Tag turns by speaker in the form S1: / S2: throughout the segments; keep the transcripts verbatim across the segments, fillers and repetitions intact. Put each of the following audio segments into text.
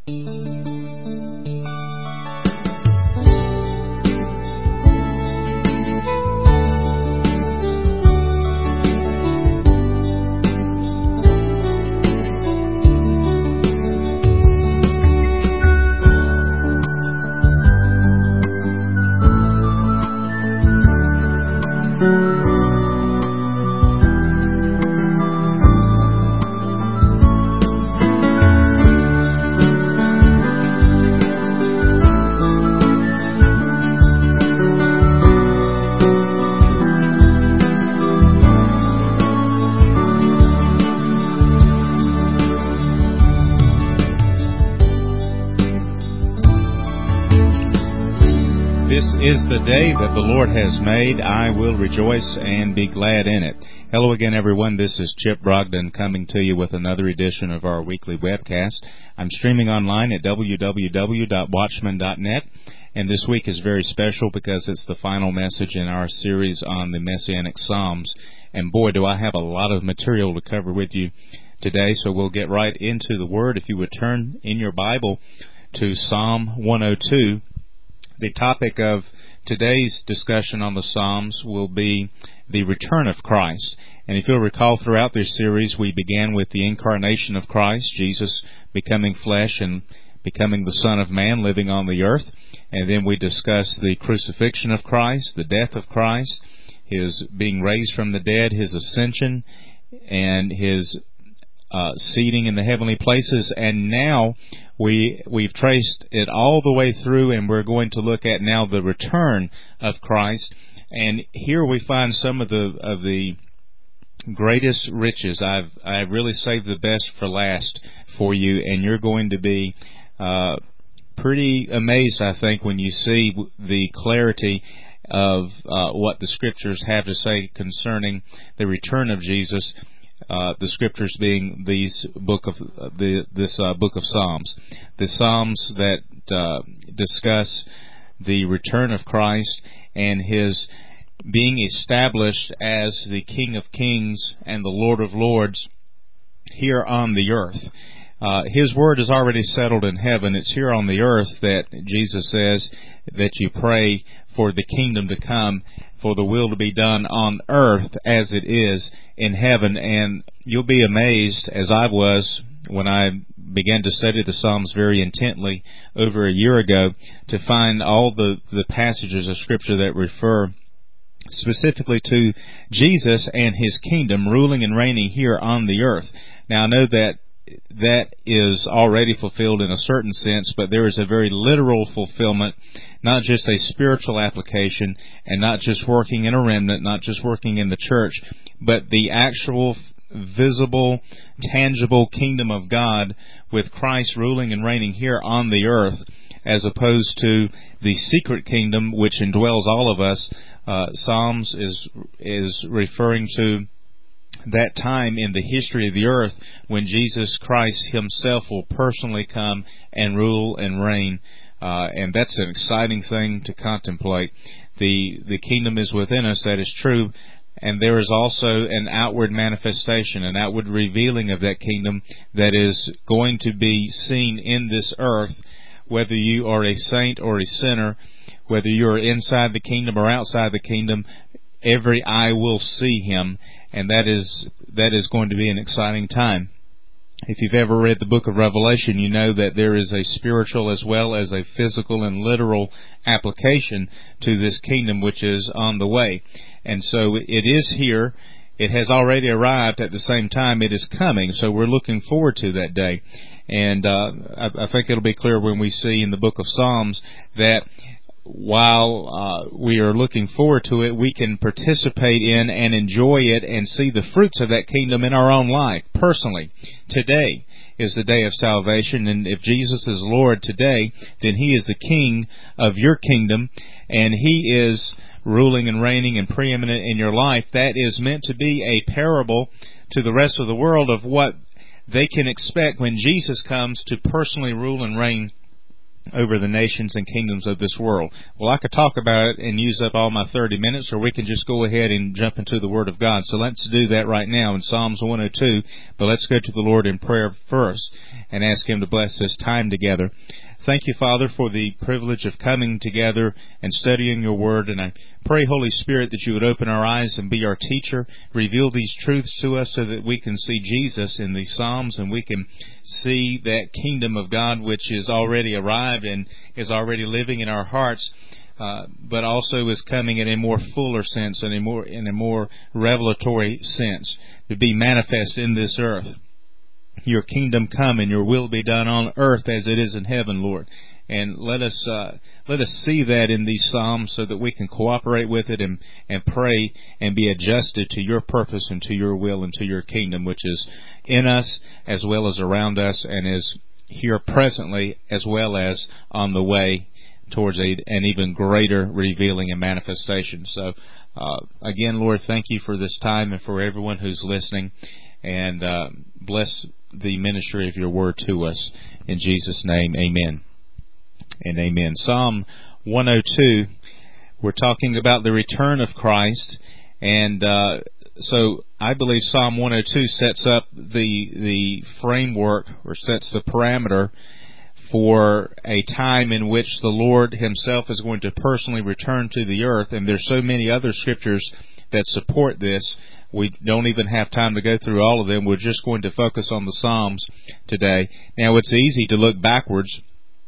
S1: Is the day that the Lord has made. I will rejoice and be glad in it. Hello again, everyone. This is Chip Brogdon coming to you with another edition of our weekly webcast. I'm streaming online at w w w dot watchman dot net, and this week is very special because it's the final message in our series on the Messianic Psalms. And boy, do I have a lot of material to cover with you today, so we'll get right into the Word. If you would turn in your Bible to Psalm one oh two, the topic of today's discussion on the Psalms will be the return of Christ. And if you'll recall, throughout this series, we began with the incarnation of Christ, Jesus becoming flesh and becoming the Son of Man living on the earth. And then we discussed the crucifixion of Christ, the death of Christ, His being raised from the dead, His ascension, and His uh, seating in the heavenly places. And now We, we've traced it all the way through, and we're going to look at now the return of Christ. And here we find some of the, of the greatest riches. I've, I've really saved the best for last for you, and you're going to be, uh, pretty amazed, I think, when you see the clarity of, uh, what the Scriptures have to say concerning the return of Jesus. Uh, the Scriptures being these book of uh, the this uh, book of Psalms, the Psalms that uh, discuss the return of Christ and His being established as the King of Kings and the Lord of Lords here on the earth. Uh, His word is already settled in heaven. It's here on the earth that Jesus says that you pray for the kingdom to come, for the will to be done on earth as it is in heaven. And you'll be amazed, as I was when I began to study the Psalms very intently over a year ago, to find all the, the passages of Scripture that refer specifically to Jesus and His kingdom ruling and reigning here on the earth. Now, I know that that is already fulfilled in a certain sense, but there is a very literal fulfillment, not just a spiritual application, and not just working in a remnant, not just working in the church, but the actual visible, tangible kingdom of God with Christ ruling and reigning here on the earth, as opposed to the secret kingdom which indwells all of us. Uh, Psalms is is referring to that time in the history of the earth when Jesus Christ Himself will personally come and rule and reign. Uh, and that's an exciting thing to contemplate. The, the kingdom is within us, that is true. And there is also an outward manifestation, an outward revealing of that kingdom that is going to be seen in this earth, whether you are a saint or a sinner, whether you are inside the kingdom or outside the kingdom. Every eye will see Him, and that is that is going to be an exciting time. If you've ever read the book of Revelation, you know that there is a spiritual as well as a physical and literal application to this kingdom which is on the way. And so it is here. It has already arrived. At the same time, it is coming. So we're looking forward to that day. And uh, I, I think it'll be clear when we see in the book of Psalms that while uh, we are looking forward to it, we can participate in and enjoy it and see the fruits of that kingdom in our own life, personally. Today is the day of salvation, and if Jesus is Lord today, then He is the King of your kingdom, and He is ruling and reigning and preeminent in your life. That is meant to be a parable to the rest of the world of what they can expect when Jesus comes to personally rule and reign over the nations and kingdoms of this world. Well, I could talk about it and use up all my thirty minutes, or we can just go ahead and jump into the Word of God. So let's do that right now in Psalms one oh two, but let's go to the Lord in prayer first and ask Him to bless this time together. Thank you, Father, for the privilege of coming together and studying your Word, and I pray, Holy Spirit, that you would open our eyes and be our teacher, reveal these truths to us so that we can see Jesus in these Psalms and we can see that kingdom of God which is already arrived and is already living in our hearts, uh, but also is coming in a more fuller sense and a more in a more revelatory sense to be manifest in this earth. Your kingdom come and your will be done on earth as it is in heaven, Lord. And let us uh, let us see that in these Psalms so that we can cooperate with it and, and pray and be adjusted to your purpose and to your will and to your kingdom, which is in us as well as around us and is here presently as well as on the way towards a, an even greater revealing and manifestation. So, uh, again, Lord, thank you for this time and for everyone who's listening. And uh, bless the ministry of your word to us. In Jesus' name, amen and amen. Psalm one oh two, we're talking about the return of Christ. And uh, so I believe Psalm one oh two sets up the the framework or sets the parameter for a time in which the Lord Himself is going to personally return to the earth. And there's so many other scriptures that support this. We don't even have time to go through all of them. We're just going to focus on the Psalms today. Now, it's easy to look backwards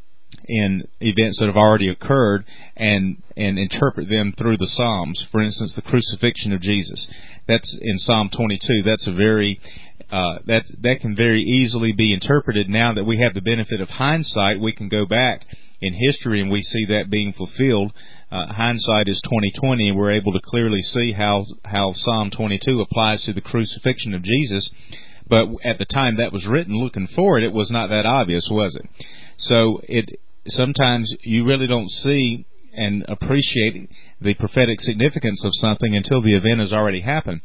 S1: in events that have already occurred and and interpret them through the Psalms. For instance, the crucifixion of Jesus. That's in Psalm twenty-two. That's a very uh, that that can very easily be interpreted. Now that we have the benefit of hindsight, we can go back in history and we see that being fulfilled. Uh, hindsight is twenty twenty, and we're able to clearly see how how Psalm twenty-two applies to the crucifixion of Jesus. But at the time that was written, looking forward, it was not that obvious, was it? So it sometimes you really don't see and appreciate the prophetic significance of something until the event has already happened.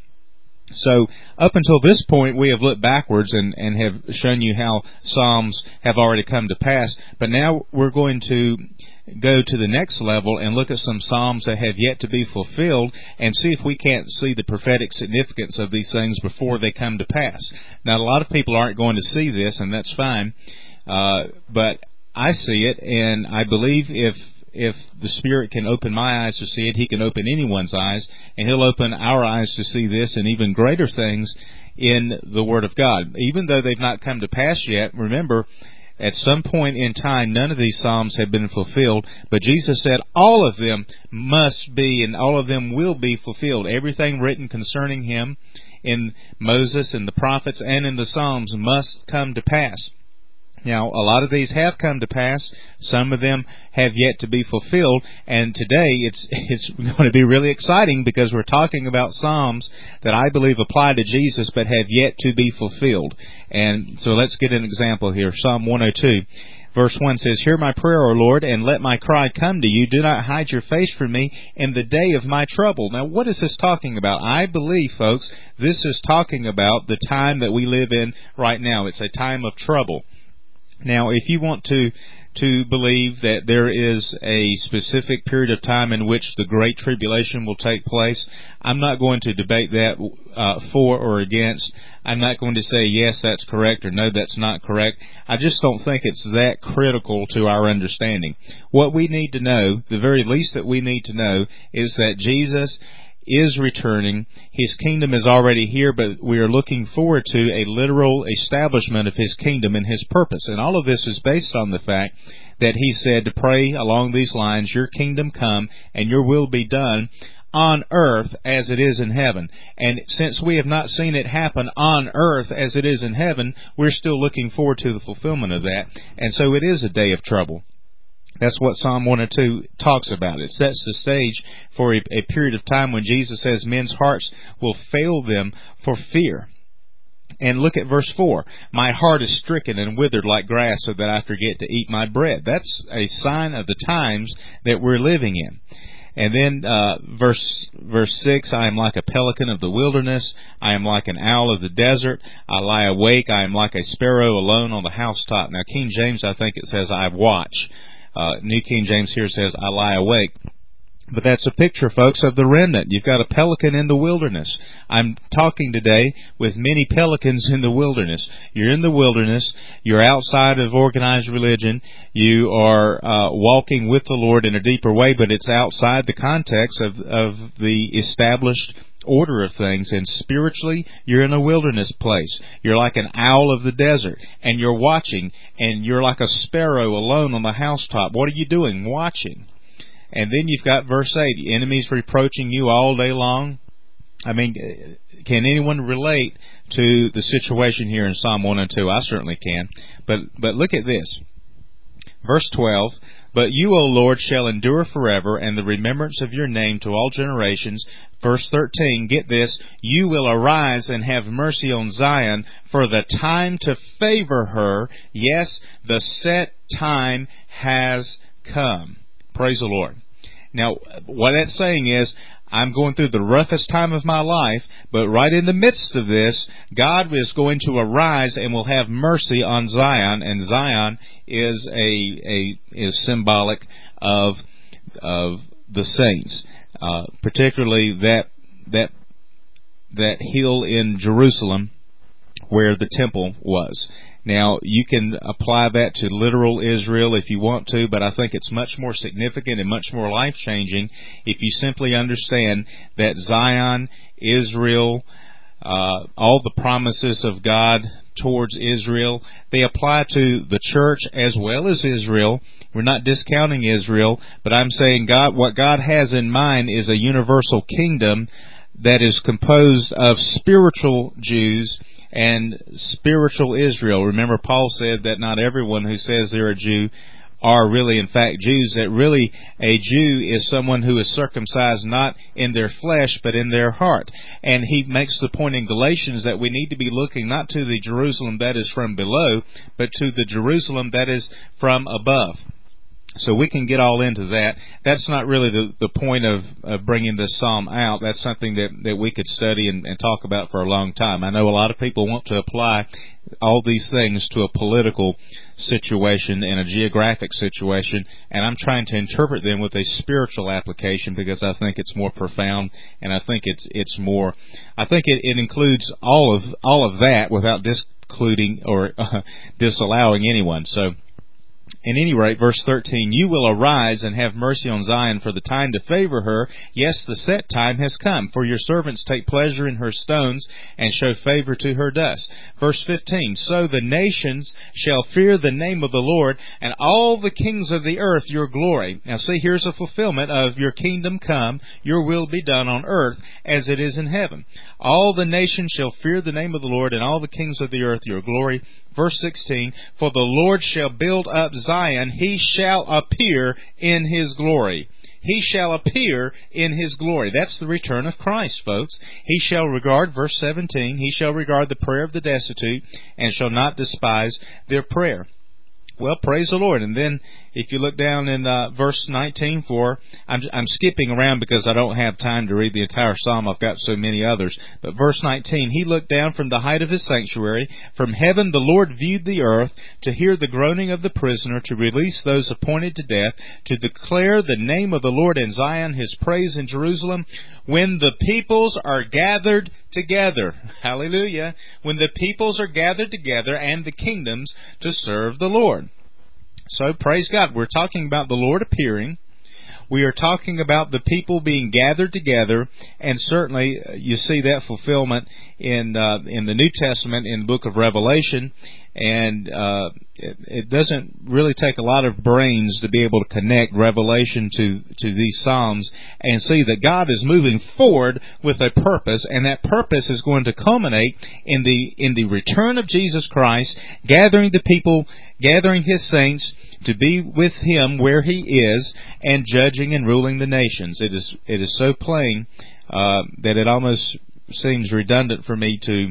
S1: So up until this point, we have looked backwards and, and have shown you how Psalms have already come to pass. But now we're going to go to the next level and look at some Psalms that have yet to be fulfilled and see if we can't see the prophetic significance of these things before they come to pass. Now, a lot of people aren't going to see this, and that's fine. Uh, but I see it, and I believe if If the Spirit can open my eyes to see it, He can open anyone's eyes, and He'll open our eyes to see this and even greater things in the Word of God. Even though they've not come to pass yet, remember, at some point in time, none of these Psalms have been fulfilled, but Jesus said all of them must be and all of them will be fulfilled. Everything written concerning Him in Moses and the prophets and in the Psalms must come to pass. Now, a lot of these have come to pass. Some of them have yet to be fulfilled. And today, it's it's going to be really exciting because we're talking about Psalms that I believe apply to Jesus but have yet to be fulfilled. And so let's get an example here. Psalm one oh two, verse one says, "Hear my prayer, O Lord, and let my cry come to you. Do not hide your face from me in the day of my trouble." Now, what is this talking about? I believe, folks, this is talking about the time that we live in right now. It's a time of trouble. Now, if you want to to believe that there is a specific period of time in which the Great Tribulation will take place, I'm not going to debate that uh, for or against. I'm not going to say, yes, that's correct, or no, that's not correct. I just don't think it's that critical to our understanding. What we need to know, the very least that we need to know, is that Jesus is returning. His kingdom is already here, but we are looking forward to a literal establishment of His kingdom and His purpose. And all of this is based on the fact that He said to pray along these lines, "Your kingdom come and your will be done on earth as it is in heaven." And since we have not seen it happen on earth as it is in heaven, we're still looking forward to the fulfillment of that. And so it is a day of trouble. That's what Psalm one oh two talks about. It sets the stage for a, a period of time when Jesus says men's hearts will fail them for fear. And look at verse four. "My heart is stricken and withered like grass, so that I forget to eat my bread." That's a sign of the times that we're living in. And then uh, verse verse six, "I am like a pelican of the wilderness. I am like an owl of the desert. I lie awake. I am like a sparrow alone on the housetop." Now, King James, I think it says, "I watch." Uh, New King James here says, I lie awake. But that's a picture, folks, of the remnant. You've got a pelican in the wilderness. I'm talking today with many pelicans in the wilderness. You're in the wilderness. You're outside of organized religion. You are uh, walking with the Lord in a deeper way, but it's outside the context of, of the established order of things. And spiritually, you're in a wilderness place. You're like an owl of the desert, and you're watching, and you're like a sparrow alone on the housetop. What are you doing? Watching. And then you've got verse eight, enemies reproaching you all day long. I mean, can anyone relate to the situation here in Psalm one and two? I certainly can. But but look at this. Verse twelve, but you, O Lord, shall endure forever, and the remembrance of your name to all generations. Verse thirteen, get this, you will arise and have mercy on Zion, for the time to favor her, yes, the set time has come. Praise the Lord. Now, what that's saying is, I'm going through the roughest time of my life, but right in the midst of this, God is going to arise and will have mercy on Zion, and Zion is a, a is symbolic of of the saints, uh, particularly that that that hill in Jerusalem where the temple was. Now, you can apply that to literal Israel if you want to, but I think it's much more significant and much more life-changing if you simply understand that Zion, Israel, uh, all the promises of God towards Israel, they apply to the church as well as Israel. We're not discounting Israel, but I'm saying God, what God has in mind is a universal kingdom that is composed of spiritual Jews and spiritual Israel. Remember, Paul said that not everyone who says they're a Jew are really in fact Jews, that really a Jew is someone who is circumcised not in their flesh but in their heart. And he makes the point in Galatians that we need to be looking not to the Jerusalem that is from below, but to the Jerusalem that is from above. So we can get all into that. That's not really the, the point of, of bringing this psalm out. That's something that, that we could study and, and talk about for a long time. I know a lot of people want to apply all these things to a political situation and a geographic situation, and I'm trying to interpret them with a spiritual application because I think it's more profound, and I think it's it's more. I think it, it includes all of all of that without discluding or uh, disallowing anyone. So. At any rate, verse thirteen, you will arise and have mercy on Zion, for the time to favor her. Yes, the set time has come, for your servants take pleasure in her stones and show favor to her dust. Verse fifteen, so the nations shall fear the name of the Lord, and all the kings of the earth your glory. Now see, here's a fulfillment of your kingdom come, your will be done on earth as it is in heaven. All the nations shall fear the name of the Lord, and all the kings of the earth your glory. Verse sixteen, for the Lord shall build up Zion, he shall appear in his glory. He shall appear in his glory. That's the return of Christ, folks. He shall regard, verse seventeen, he shall regard the prayer of the destitute, and shall not despise their prayer. Well, praise the Lord. And then if you look down in uh, verse nineteen, for I'm, I'm skipping around because I don't have time to read the entire psalm. I've got so many others. But verse nineteen, he looked down from the height of his sanctuary. From heaven the Lord viewed the earth to hear the groaning of the prisoner, to release those appointed to death, to declare the name of the Lord in Zion, his praise in Jerusalem. When the peoples are gathered together, hallelujah, when the peoples are gathered together and the kingdoms to serve the Lord. So, praise God. We're talking about the Lord appearing. We are talking about the people being gathered together, and certainly you see that fulfillment in uh, in the New Testament in the book of Revelation. And uh, it, it doesn't really take a lot of brains to be able to connect Revelation to, to these Psalms and see that God is moving forward with a purpose, and that purpose is going to culminate in the in the return of Jesus Christ, gathering the people, gathering His saints to be with Him where He is, and judging and ruling the nations. It is it is so plain uh, that it almost seems redundant for me to.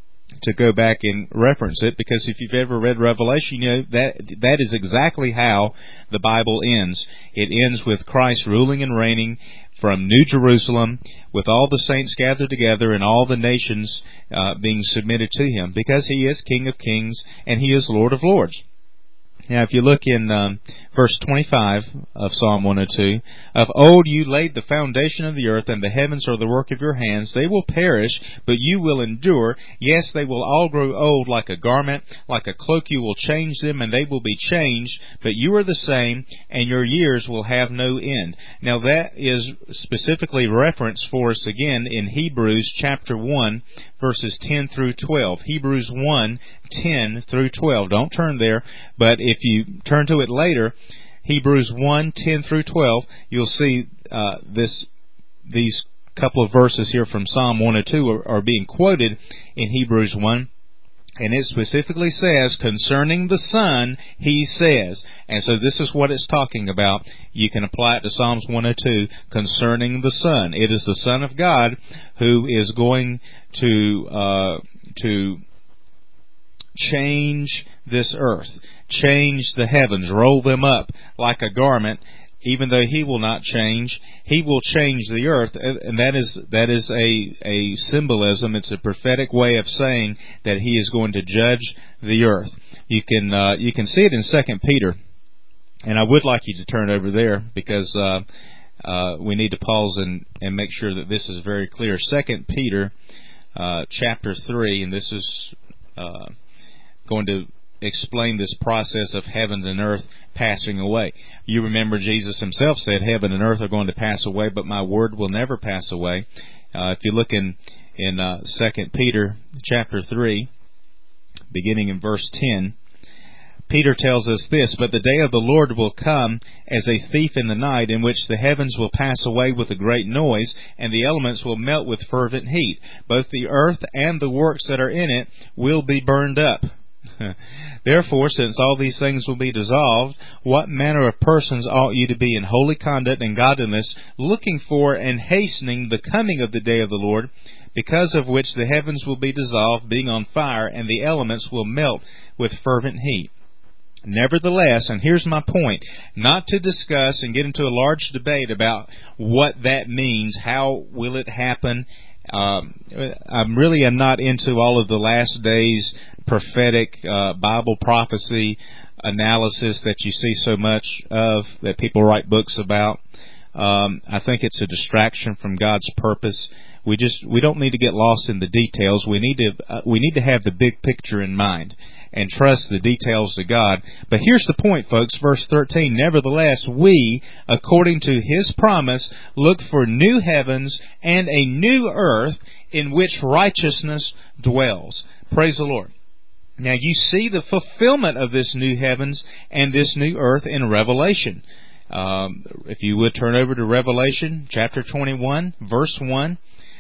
S1: to go back and reference it, because if you've ever read Revelation, you know that that is exactly how the Bible ends. It ends with Christ ruling and reigning from New Jerusalem, with all the saints gathered together and all the nations uh, being submitted to Him, because He is King of Kings and He is Lord of Lords. Now, if you look in um, verse twenty-five of Psalm one oh two, of old you laid the foundation of the earth, and the heavens are the work of your hands. They will perish, but you will endure. Yes, they will all grow old like a garment. Like a cloak you will change them, and they will be changed. But you are the same, and your years will have no end. Now, that is specifically referenced for us again in Hebrews chapter one, verses ten through twelve. Hebrews one, ten through twelve. Don't turn there, but if you turn to it later, Hebrews one, ten through twelve, you'll see uh, this these couple of verses here from Psalm one oh two are, are being quoted in Hebrews one. And it specifically says, concerning the Son, He says. And so this is what it's talking about. You can apply it to Psalms one oh two, concerning the Son. It is the Son of God who is going to uh, to change this earth, change the heavens, roll them up like a garment. Even though He will not change, He will change the earth, and that is that is a a symbolism. It's a prophetic way of saying that He is going to judge the earth. You can uh, you can see it in Second Peter, and I would like you to turn over there because uh, uh, we need to pause and and make sure that this is very clear. Second Peter, uh, chapter three, and this is uh, going to explain this process of heaven and earth passing away. You remember Jesus Himself said, heaven and earth are going to pass away, but my word will never pass away. Uh, if you look in in uh, Second Peter chapter three, beginning in verse ten, Peter tells us this, but the day of the Lord will come as a thief in the night, in which the heavens will pass away with a great noise, and the elements will melt with fervent heat. Both the earth and the works that are in it will be burned up. Therefore, since all these things will be dissolved, what manner of persons ought you to be in holy conduct and godliness, looking for and hastening the coming of the day of the Lord, because of which the heavens will be dissolved, being on fire, and the elements will melt with fervent heat. Nevertheless, and here's my point, not to discuss and get into a large debate about what that means, how will it happen. Um, I'm really am not into all of the last days prophetic uh, Bible prophecy analysis that you see so much of, that people write books about. Um, I think it's a distraction from God's purpose. We just we don't need to get lost in the details. We need to uh, we need to have the big picture in mind and trust the details to God. But here's the point, folks. Verse thirteen. Nevertheless, we, according to His promise, look for new heavens and a new earth in which righteousness dwells. Praise the Lord. Now you see the fulfillment of this new heavens and this new earth in Revelation. Um, if you would turn over to Revelation chapter twenty-one, verse one.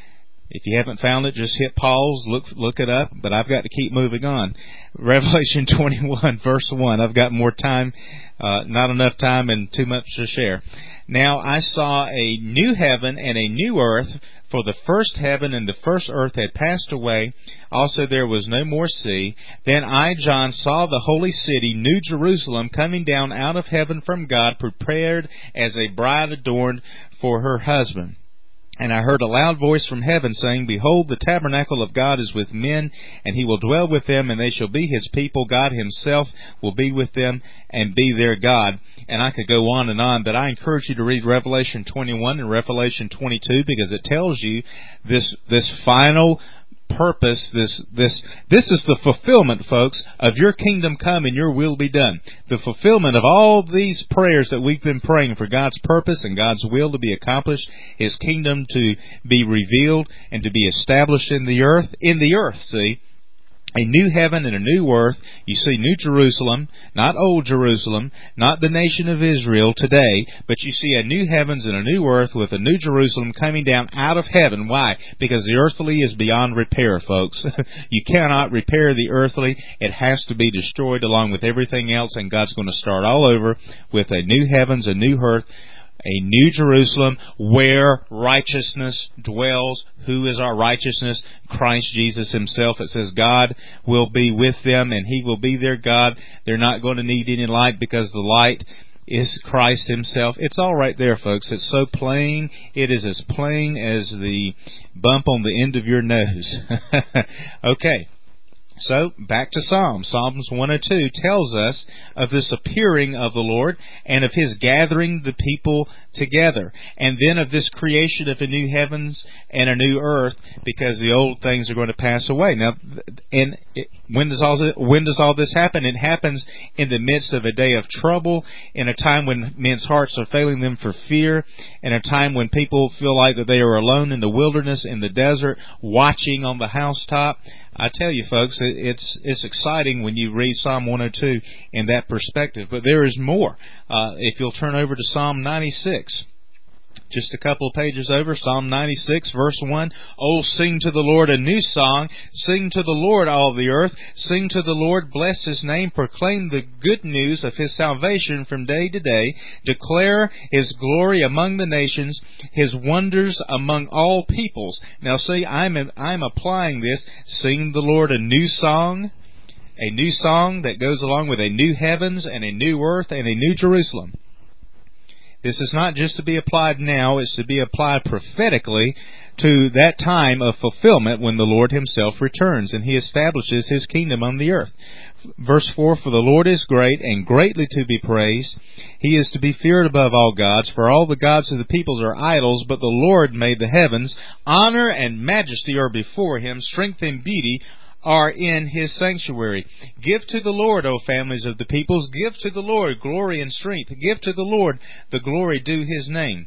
S1: If you haven't found it, just hit pause, look look it up, but I've got to keep moving on. Revelation twenty-one, verse one. I've got more time, uh, not enough time and too much to share. Now I saw a new heaven and a new earth, for the first heaven and the first earth had passed away. Also there was no more sea. Then I, John, saw the holy city, New Jerusalem, coming down out of heaven from God, prepared as a bride adorned for her husband. And I heard a loud voice from heaven saying, Behold, the tabernacle of God is with men, and He will dwell with them, and they shall be His people. God Himself will be with them and be their God. And I could go on and on, but I encourage you to read Revelation twenty-one and Revelation twenty-two, because it tells you this this final purpose, this this this is the fulfillment, folks, of your kingdom come and your will be done. The fulfillment of all these prayers that we've been praying for God's purpose and God's will to be accomplished, His kingdom to be revealed and to be established in the earth. In the earth, see. A new heaven and a new earth. You see New Jerusalem, not old Jerusalem, not the nation of Israel today, but you see a new heavens and a new earth with a new Jerusalem coming down out of heaven. Why? Because the earthly is beyond repair, folks. You cannot repair the earthly. It has to be destroyed along with everything else, and God's going to start all over with a new heavens, a new earth, a new Jerusalem where righteousness dwells. Who is our righteousness? Christ Jesus Himself. It says God will be with them and He will be their God. They're not going to need any light because the light is Christ Himself. It's all right there, folks. It's so plain. It is as plain as the bump on the end of your nose. Okay. So, back to Psalms. Psalms one oh two tells us of this appearing of the Lord and of His gathering the people together. And then of this creation of a new heavens and a new earth, because the old things are going to pass away. Now, and it, when does all this, when does all this happen? It happens in the midst of a day of trouble, in a time when men's hearts are failing them for fear, in a time when people feel like that they are alone in the wilderness, in the desert, watching on the housetop. I tell you, folks, it's it's exciting when you read Psalm one oh two in that perspective. But there is more. Uh, if you'll turn over to Psalm ninety-six, just a couple of pages over, Psalm ninety-six, verse one. Oh, sing to the Lord a new song. Sing to the Lord, all the earth. Sing to the Lord, bless His name. Proclaim the good news of His salvation from day to day. Declare His glory among the nations, His wonders among all peoples. Now see, I'm, I'm applying this. Sing the Lord a new song. A new song that goes along with a new heavens and a new earth and a new Jerusalem. This is not just to be applied now, it's to be applied prophetically to that time of fulfillment when the Lord Himself returns and He establishes His kingdom on the earth. Verse four, for the Lord is great and greatly to be praised. He is to be feared above all gods, for all the gods of the peoples are idols, but the Lord made the heavens. Honor and majesty are before Him, strength and beauty are in His sanctuary. Give to the Lord, O families of the peoples. Give to the Lord glory and strength. Give to the Lord the glory due His name.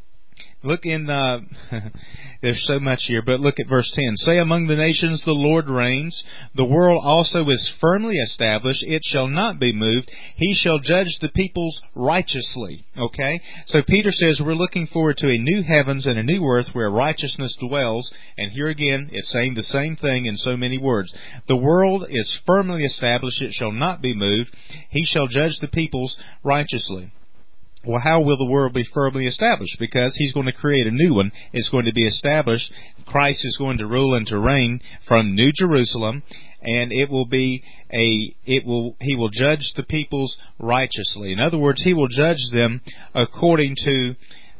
S1: Look in, uh, there's so much here, but look at verse ten. Say among the nations, the Lord reigns. The world also is firmly established. It shall not be moved. He shall judge the peoples righteously. Okay? So Peter says we're looking forward to a new heavens and a new earth where righteousness dwells. And here again, it's saying the same thing in so many words. The world is firmly established. It shall not be moved. He shall judge the peoples righteously. Well, how will the world be firmly established? Because He's going to create a new one. It's going to be established. Christ is going to rule and to reign from New Jerusalem, and it will be a, it will, He will judge the peoples righteously. In other words, He will judge them according to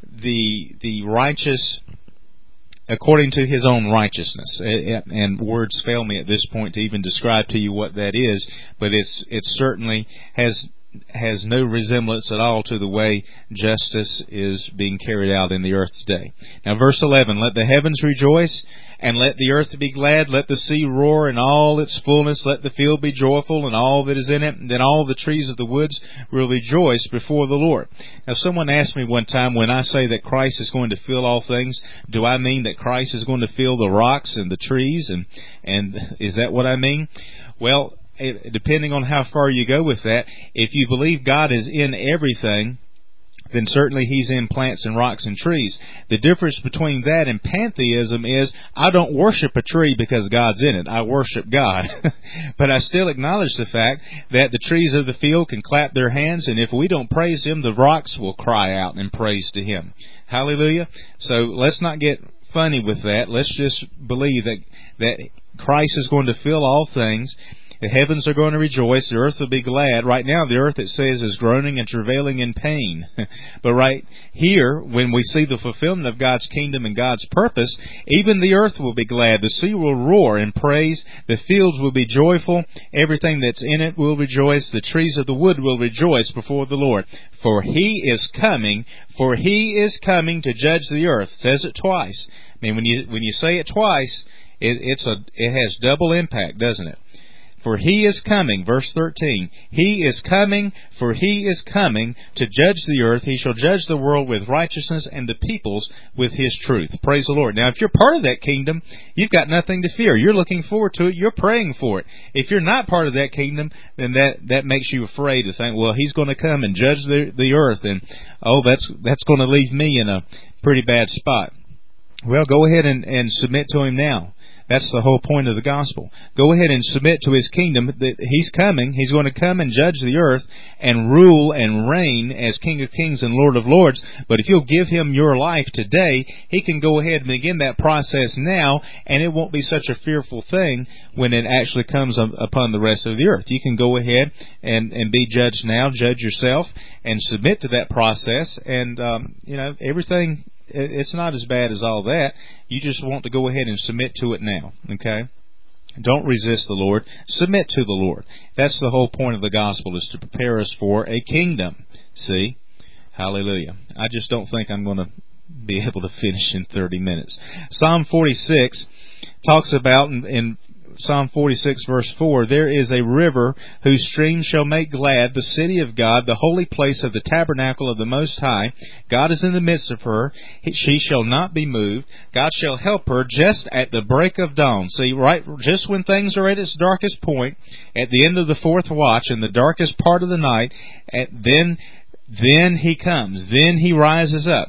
S1: the, the righteous, according to His own righteousness. And words fail me at this point to even describe to you what that is, but it's, it certainly has has no resemblance at all to the way justice is being carried out in the earth today. Now verse eleven, let the heavens rejoice and let the earth be glad, let the sea roar in all its fullness, let the field be joyful and all that is in it, and then all the trees of the woods will rejoice before the Lord. Now someone asked me one time, when I say that Christ is going to fill all things, do I mean that Christ is going to fill the rocks and the trees, and, and is that what I mean? Well, depending on how far you go with that, if you believe God is in everything, then certainly He's in plants and rocks and trees. The difference between that and pantheism is I don't worship a tree because God's in it. I worship God. But I still acknowledge the fact that the trees of the field can clap their hands, and if we don't praise Him, the rocks will cry out in praise to Him. Hallelujah. So let's not get funny with that. Let's just believe that, that Christ is going to fill all things. The heavens are going to rejoice. The earth will be glad. Right now, the earth, it says, is groaning and travailing in pain. But right here, when we see the fulfillment of God's kingdom and God's purpose, even the earth will be glad. The sea will roar in praise. The fields will be joyful. Everything that's in it will rejoice. The trees of the wood will rejoice before the Lord. For He is coming. For He is coming to judge the earth. It says it twice. I mean, when you when you say it twice, it, it's a it has double impact, doesn't it? For He is coming, verse thirteen, He is coming, for He is coming to judge the earth. He shall judge the world with righteousness and the peoples with His truth. Praise the Lord. Now, if you're part of that kingdom, you've got nothing to fear. You're looking forward to it. You're praying for it. If you're not part of that kingdom, then that, that makes you afraid to think, well, He's going to come and judge the, the earth, and, oh, that's, that's going to leave me in a pretty bad spot. Well, go ahead and, and submit to Him now. That's the whole point of the gospel. Go ahead and submit to His kingdom. He's coming. He's going to come and judge the earth and rule and reign as King of Kings and Lord of Lords. But if you'll give Him your life today, He can go ahead and begin that process now, and it won't be such a fearful thing when it actually comes upon the rest of the earth. You can go ahead and, and be judged now, judge yourself, and submit to that process, and um, you know, everything... It's not as bad as all that. You just want to go ahead and submit to it now, okay? Don't resist the Lord. Submit to the Lord. That's the whole point of the gospel, is to prepare us for a kingdom. See? Hallelujah. I just don't think I'm going to be able to finish in thirty minutes. Psalm forty-six talks about, in, in Psalm forty-six verse four, there is a river whose streams shall make glad the city of God, the holy place of the tabernacle of the Most High. God is in the midst of her. She shall not be moved. God shall help her just at the break of dawn. See, right, just when things are at its darkest point, at the end of the fourth watch, in the darkest part of the night, at, then, then He comes. Then He rises up.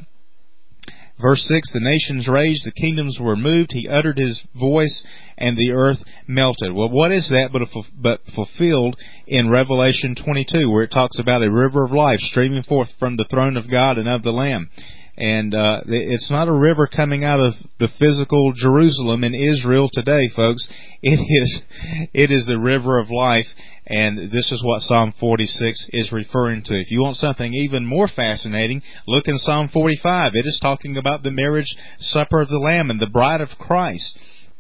S1: Verse six, the nations raged, the kingdoms were moved, He uttered His voice, and the earth melted. Well, what is that but, a, but fulfilled in Revelation twenty-two, where it talks about a river of life streaming forth from the throne of God and of the Lamb. And uh, it's not a river coming out of the physical Jerusalem in Israel today, folks. It is, it is the river of life, and this is what Psalm forty-six is referring to. If you want something even more fascinating, look in Psalm forty-five. It is talking about the marriage supper of the Lamb and the bride of Christ.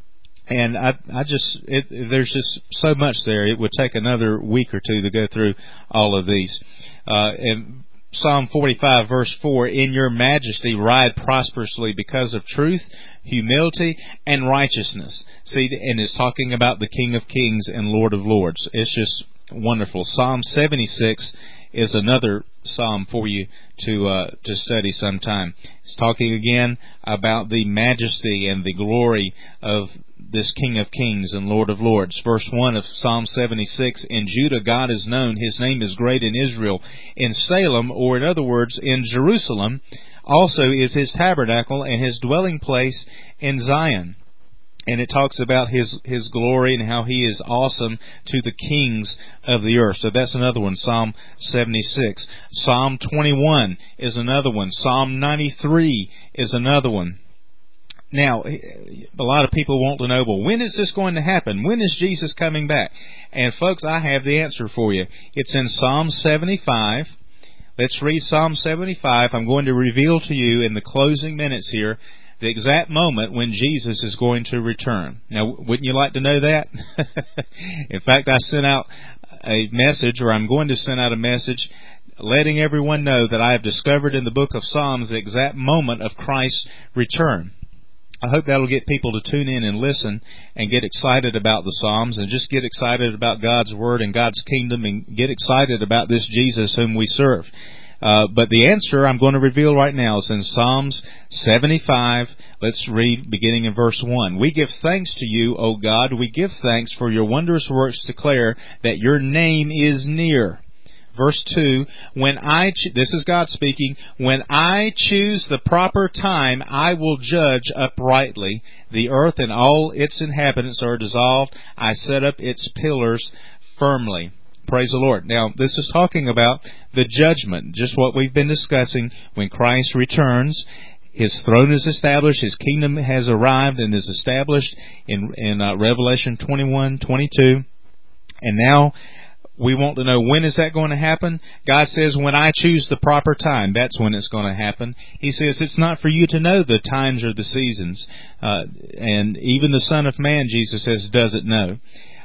S1: And I, I just, it, there's just so much there. It would take another week or two to go through all of these. Uh, and Psalm forty-five verse four, in your majesty ride prosperously because of truth, humility, and righteousness. See, and it's talking about the King of Kings and Lord of Lords. It's just wonderful. Psalm seventy-six is another psalm for you to uh, to study sometime. It's talking again about the majesty and the glory of this King of Kings and Lord of Lords. Verse one of Psalm seventy-six, in Judah God is known, His name is great in Israel. In Salem, or in other words, in Jerusalem, also is His tabernacle and His dwelling place in Zion. And it talks about His His glory and how He is awesome to the kings of the earth. So that's another one, Psalm seventy-six. Psalm twenty-one is another one. Psalm ninety-three is another one. Now, a lot of people want to know, well, when is this going to happen? When is Jesus coming back? And folks, I have the answer for you. It's in Psalm seventy-five. Let's read Psalm seventy-five. I'm going to reveal to you in the closing minutes here the exact moment when Jesus is going to return. Now, wouldn't you like to know that? In fact, I sent out a message, or I'm going to send out a message, letting everyone know that I have discovered in the book of Psalms the exact moment of Christ's return. I hope that'll get people to tune in and listen and get excited about the Psalms and just get excited about God's Word and God's kingdom and get excited about this Jesus whom we serve. Uh, but the answer I'm going to reveal right now is in Psalms seventy-five. Let's read beginning in verse one. We give thanks to you, O God. We give thanks for your wondrous works. Declare that your name is near. Verse two, when I, cho- this is God speaking, when I choose the proper time, I will judge uprightly. The earth and all its inhabitants are dissolved. I set up its pillars firmly. Praise the Lord. Now, this is talking about the judgment, just what we've been discussing. When Christ returns, His throne is established, His kingdom has arrived and is established in, in uh, Revelation twenty-one, twenty-two. And now, we want to know, when is that going to happen? God says, when I choose the proper time, that's when it's going to happen. He says, it's not for you to know the times or the seasons. Uh, and even the Son of Man, Jesus says, doesn't know.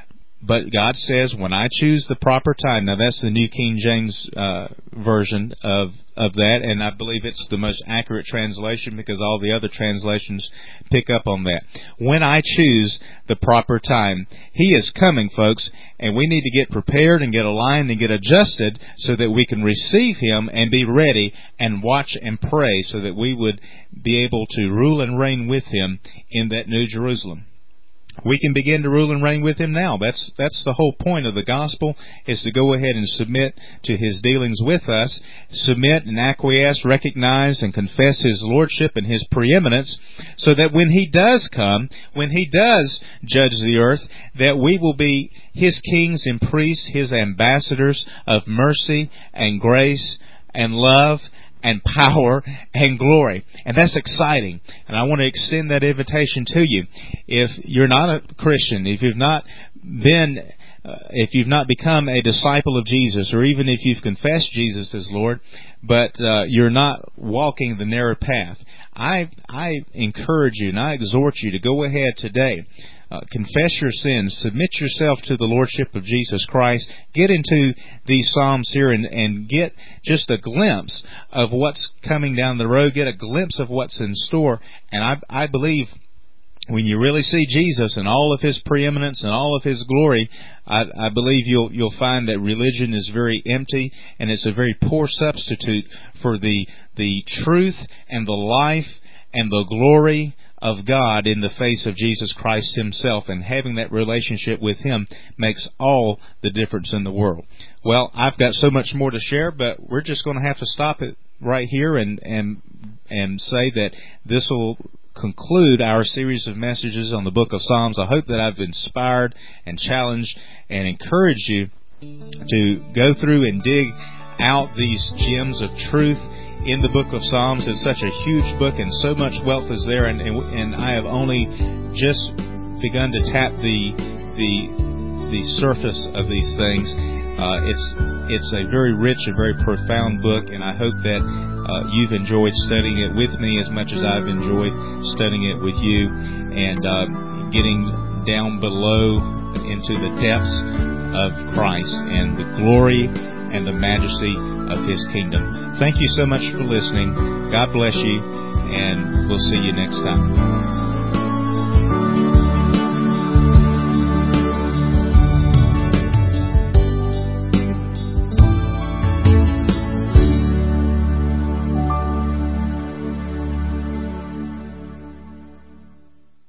S1: But God says, when I choose the proper time. Now, that's the New King James uh, version of, of that, and I believe it's the most accurate translation because all the other translations pick up on that. When I choose the proper time. He is coming, folks, and we need to get prepared and get aligned and get adjusted so that we can receive Him and be ready and watch and pray so that we would be able to rule and reign with Him in that New Jerusalem. We can begin to rule and reign with Him now. That's that's the whole point of the gospel, is to go ahead and submit to His dealings with us, submit and acquiesce, recognize and confess His lordship and His preeminence, so that when He does come, when He does judge the earth, that we will be His kings and priests, His ambassadors of mercy and grace and love and power and glory. And that's exciting. And I want to extend that invitation to you. If you're not a Christian, if you've not been, uh, if you've not become a disciple of Jesus, or even if you've confessed Jesus as Lord, but uh, you're not walking the narrow path, I I encourage you and I exhort you to go ahead today. uh, confess your sins, submit yourself to the Lordship of Jesus Christ, get into these Psalms here and, and get just a glimpse of what's coming down the road, get a glimpse of what's in store. And I, I believe when you really see Jesus and all of His preeminence and all of His glory, I, I believe you'll you'll find that religion is very empty, and it's a very poor substitute for the the truth and the life and the glory of God in the face of Jesus Christ Himself. And having that relationship with Him makes all the difference in the world. Well, I've got so much more to share, but we're just going to have to stop it right here and and and say that this will conclude our series of messages on the book of Psalms. I hope that I've inspired and challenged and encouraged you to go through and dig out these gems of truth in the book of Psalms. It's such a huge book, and so much wealth is there, and, and, and I have only just begun to tap the the the surface of these things. Uh, it's it's a very rich and very profound book, and I hope that uh, you've enjoyed studying it with me as much as I've enjoyed studying it with you, and uh, getting down below into the depths of Christ and the glory and the majesty of His kingdom. Thank you so much for listening. God bless you, and we'll see you next time.